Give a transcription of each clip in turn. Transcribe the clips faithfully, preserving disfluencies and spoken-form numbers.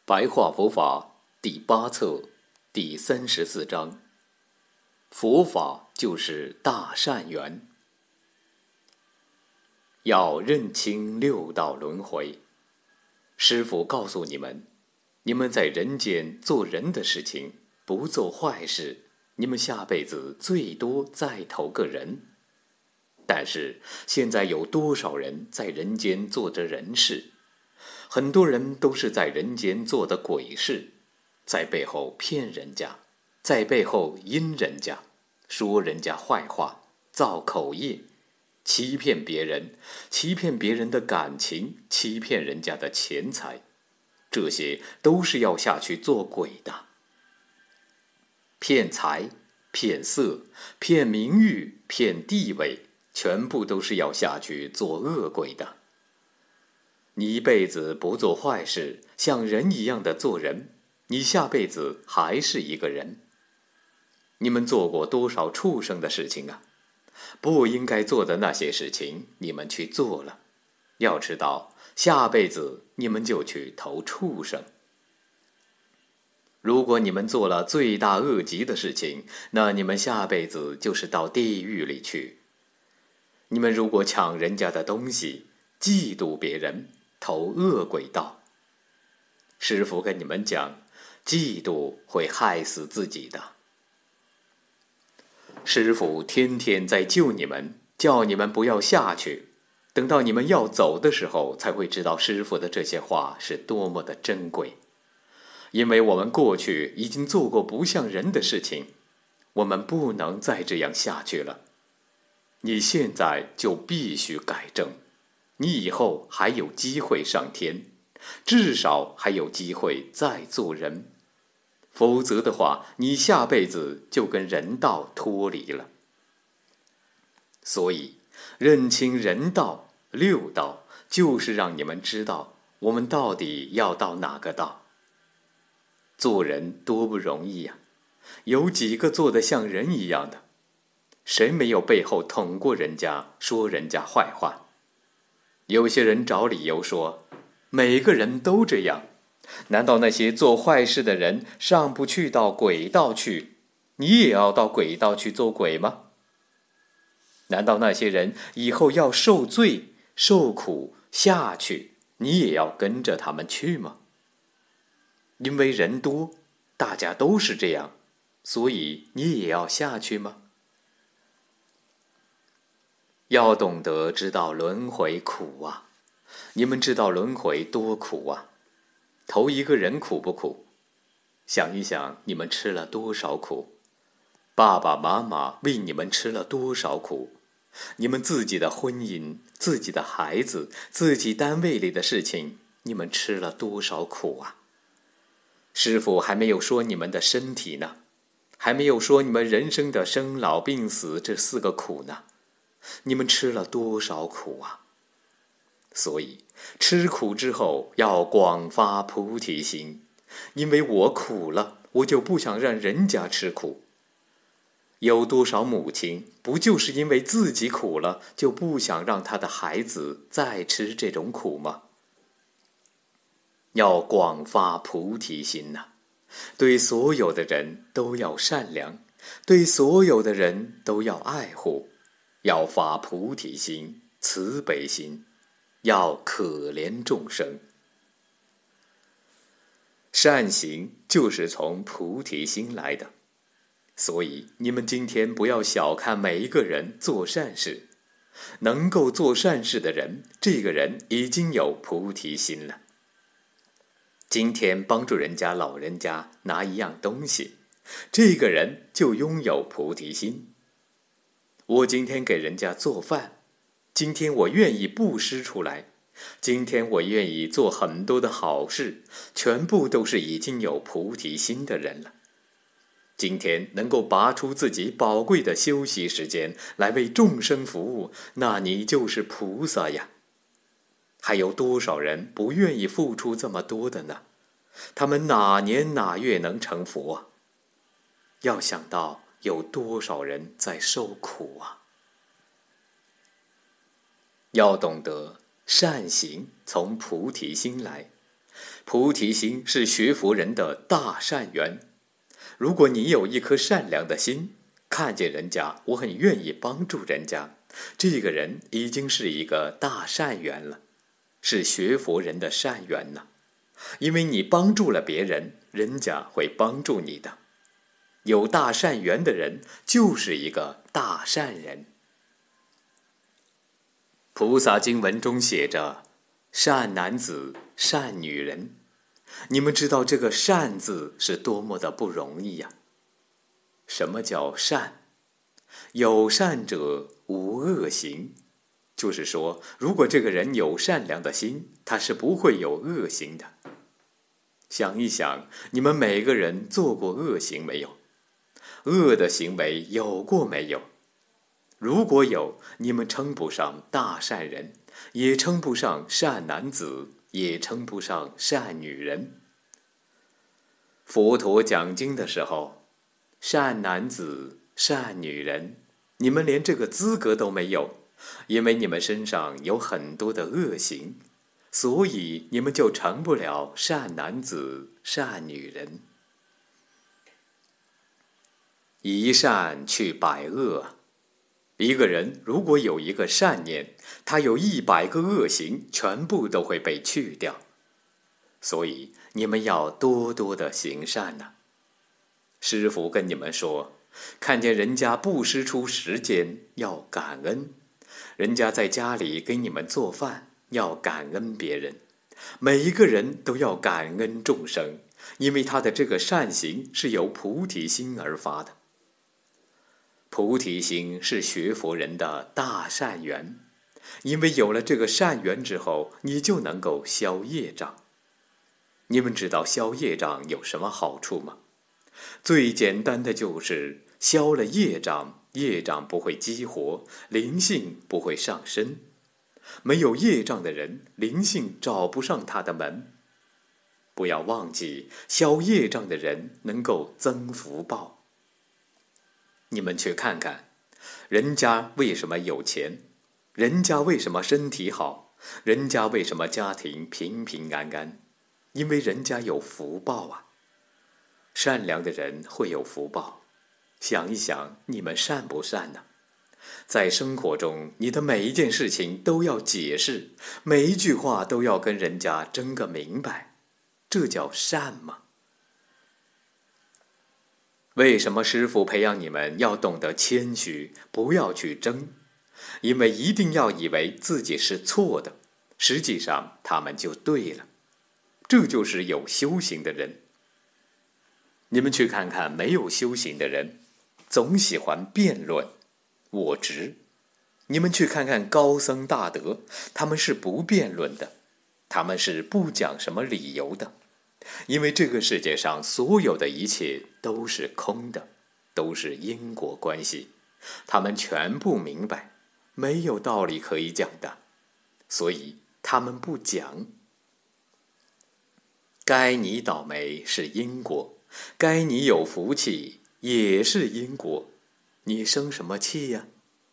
白话佛法第八册第三十四章，佛法就是大善缘。要认清六道轮回。师父告诉你们，你们在人间做人的事情，不做坏事，你们下辈子最多再投个人。但是现在有多少人在人间做着人事？很多人都是在人间做的鬼事，在背后骗人家，在背后阴人家，说人家坏话，造口业，欺骗别人，欺骗别人的感情，欺骗人家的钱财，这些都是要下去做鬼的。骗财、骗色、骗名誉、骗地位，全部都是要下去做恶鬼的。你一辈子不做坏事，像人一样的做人，你下辈子还是一个人。你们做过多少畜生的事情啊？不应该做的那些事情，你们去做了。要知道，下辈子你们就去投畜生。如果你们做了罪大恶极的事情，那你们下辈子就是到地狱里去。你们如果抢人家的东西，嫉妒别人，投恶鬼道。师父跟你们讲，嫉妒会害死自己的。师父天天在救你们，叫你们不要下去。等到你们要走的时候，才会知道师父的这些话是多么的珍贵。因为我们过去已经做过不像人的事情，我们不能再这样下去了。你现在就必须改正，你以后还有机会上天，至少还有机会再做人。否则的话，你下辈子就跟人道脱离了。所以，认清人道、六道，就是让你们知道我们到底要到哪个道。做人多不容易呀、啊，有几个做得像人一样的？谁没有背后捅过人家，说人家坏话？有些人找理由说，每个人都这样。难道那些做坏事的人上不去到鬼道去，你也要到鬼道去做鬼吗？难道那些人以后要受罪、受苦下去，你也要跟着他们去吗？因为人多，大家都是这样，所以你也要下去吗？要懂得知道轮回苦啊！你们知道轮回多苦啊？投一个人苦不苦？想一想，你们吃了多少苦？爸爸妈妈为你们吃了多少苦？你们自己的婚姻、自己的孩子、自己单位里的事情，你们吃了多少苦啊？师父还没有说你们的身体呢，还没有说你们人生的生老病死这四个苦呢。你们吃了多少苦啊？所以吃苦之后要广发菩提心，因为我苦了，我就不想让人家吃苦。有多少母亲不就是因为自己苦了，就不想让她的孩子再吃这种苦吗？要广发菩提心呐、啊，对所有的人都要善良，对所有的人都要爱护，要发菩提心、慈悲心，要可怜众生。善行就是从菩提心来的，所以你们今天不要小看每一个人做善事，能够做善事的人，这个人已经有菩提心了。今天帮助人家老人家拿一样东西，这个人就拥有菩提心。我今天给人家做饭，今天我愿意布施出来，今天我愿意做很多的好事，全部都是已经有菩提心的人了。今天能够拔出自己宝贵的休息时间来为众生服务，那你就是菩萨呀。还有多少人不愿意付出这么多的呢？他们哪年哪月能成佛啊？要想到有多少人在受苦啊！要懂得善行从菩提心来， 菩提心是学佛人的大善缘。如果你有一颗善良的心，看见人家，我很愿意帮助人家，这个人已经是一个大善缘了，是学佛人的善缘呢。因为你帮助了别人，人家会帮助你的。有大善缘的人就是一个大善人。菩萨经文中写着善男子、善女人，你们知道这个善字是多么的不容易呀。什么叫善？有善者无恶行，就是说，如果这个人有善良的心，他是不会有恶行的。想一想，你们每个人做过恶行没有？恶的行为有过没有？如果有，你们称不上大善人，也称不上善男子，也称不上善女人。佛陀讲经的时候，善男子、善女人，你们连这个资格都没有，因为你们身上有很多的恶行，所以你们就成不了善男子、善女人。一善去百恶，一个人如果有一个善念，他有一百个恶行，全部都会被去掉。所以你们要多多的行善呐、啊。师父跟你们说，看见人家布施出时间，要感恩；人家在家里给你们做饭，要感恩别人。每一个人都要感恩众生，因为他的这个善行是由菩提心而发的。菩提心是学佛人的大善缘，因为有了这个善缘之后，你就能够消业障。你们知道消业障有什么好处吗？最简单的就是消了业障，业障不会激活，灵性不会上升。没有业障的人，灵性找不上他的门。不要忘记，消业障的人能够增福报。你们去看看，人家为什么有钱？人家为什么身体好？人家为什么家庭平平安安？因为人家有福报啊。善良的人会有福报。想一想，你们善不善呢？在生活中，你的每一件事情都要解释，每一句话都要跟人家争个明白，这叫善吗？为什么师父培养你们要懂得谦虚，不要去争？因为一定要以为自己是错的，实际上他们就对了。这就是有修行的人。你们去看看没有修行的人，总喜欢辩论，我执。你们去看看高僧大德，他们是不辩论的，他们是不讲什么理由的。因为这个世界上所有的一切都是空的，都是因果关系，他们全部明白，没有道理可以讲的，所以他们不讲。该你倒霉是因果，该你有福气也是因果，你生什么气呀？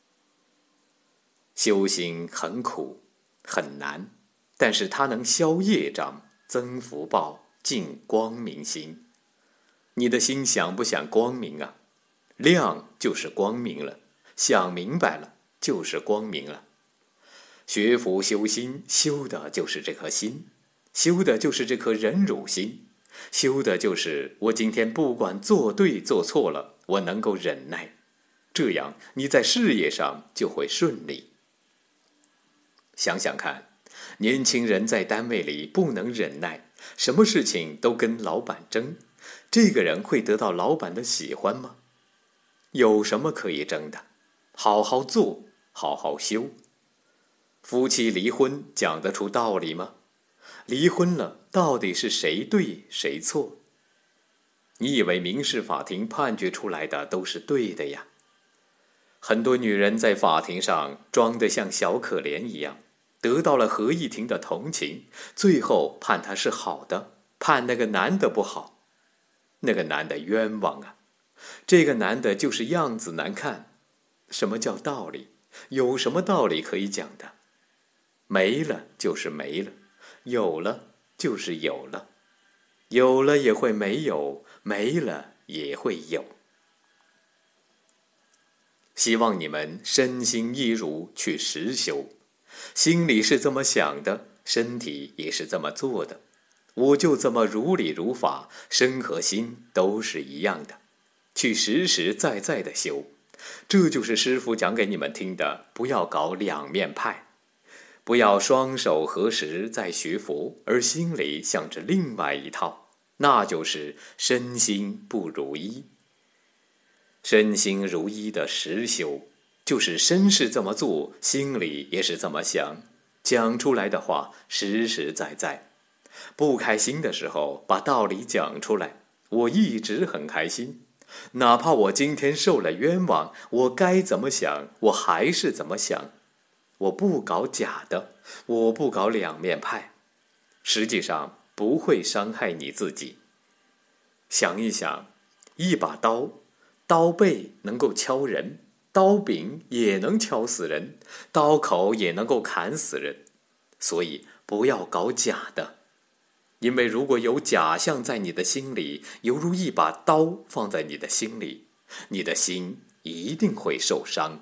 修行很苦很难，但是它能消业障，增福报，净光明心。你的心想不想光明啊？亮就是光明了，想明白了就是光明了。学佛修心，修的就是这颗心，修的就是这颗忍辱心，修的就是我今天不管做对做错了，我能够忍耐，这样你在事业上就会顺利。想想看，年轻人在单位里不能忍耐，什么事情都跟老板争，这个人会得到老板的喜欢吗？有什么可以争的？好好做，好好修。夫妻离婚讲得出道理吗？离婚了，到底是谁对谁错？你以为民事法庭判决出来的都是对的呀？很多女人在法庭上装得像小可怜一样，得到了合议庭的同情，最后判他是好的，判那个男的不好。那个男的冤枉啊！这个男的就是样子难看。什么叫道理？有什么道理可以讲的？没了就是没了，有了就是有了，有了也会没有，没了也会有。希望你们身心一如去实修，心里是这么想的，身体也是这么做的，我就这么如理如法，身和心都是一样的，去实实在在的修。这就是师父讲给你们听的，不要搞两面派，不要双手合十在学佛，而心里想着另外一套，那就是身心不如一。身心如一的实修，就是身是这么做，心里也是这么想，讲出来的话实实在在。不开心的时候把道理讲出来，我一直很开心，哪怕我今天受了冤枉，我该怎么想我还是怎么想。我不搞假的，我不搞两面派，实际上不会伤害你自己。想一想，一把刀，刀背能够敲人，刀柄也能敲死人，刀口也能够砍死人，所以不要搞假的。因为如果有假象在你的心里，犹如一把刀放在你的心里，你的心一定会受伤。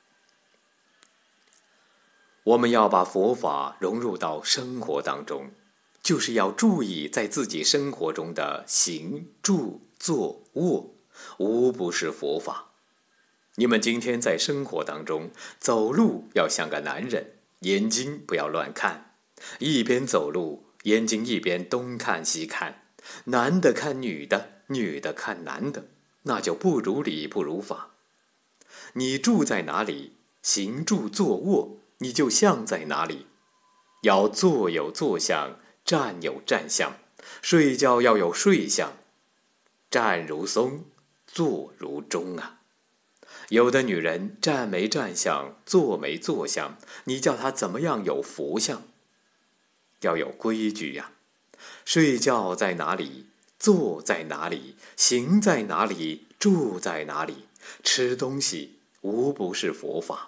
我们要把佛法融入到生活当中，就是要注意在自己生活中的行住坐卧，无不是佛法。你们今天在生活当中走路要像个男人，眼睛不要乱看，一边走路眼睛一边东看西看，男的看女的，女的看男的，那就不如理不如法。你住在哪里，行住坐卧你就像在哪里，要坐有坐相，站有站相，睡觉要有睡相，站如松，坐如钟啊。有的女人站没站相，坐没坐相，你叫她怎么样有佛相？要有规矩呀、啊！睡觉在哪里，坐在哪里，行在哪里，住在哪里，吃东西无不是佛法。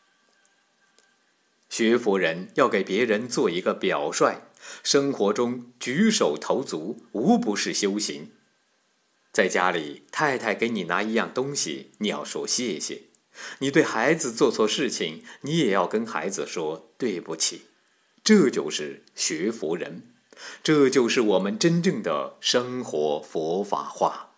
学佛人要给别人做一个表率，生活中举手投足无不是修行。在家里，太太给你拿一样东西，你要说谢谢；你对孩子做错事情，你也要跟孩子说对不起。这就是学佛人，这就是我们真正的生活佛法化。